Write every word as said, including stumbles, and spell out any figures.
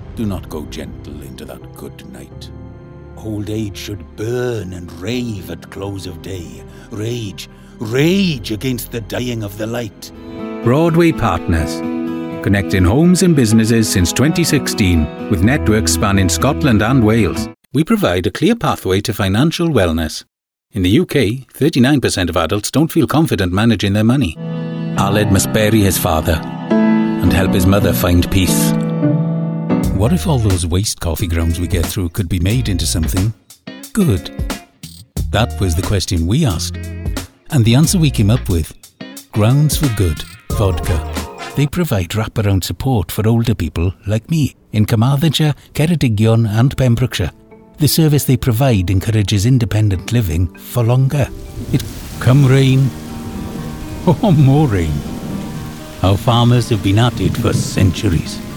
Do not go gentle into that good night. Old age should burn and rave at close of day. Rage, rage against the dying of the light. Broadway Partners, connecting homes and businesses since twenty sixteen with networks spanning Scotland and Wales. We provide a clear pathway to financial wellness. In the U K, thirty-nine percent of adults don't feel confident managing their money. Aled must bury his father and help his mother find peace. What if all those waste coffee grounds we get through could be made into something good? That was the question we asked. And the answer we came up with: Grounds for Good Vodka. They provide wraparound support for older people like me in Carmarthenshire, Ceredigion and Pembrokeshire. The service they provide encourages independent living for longer. It come rain, or more rain. Our farmers have been at it for centuries.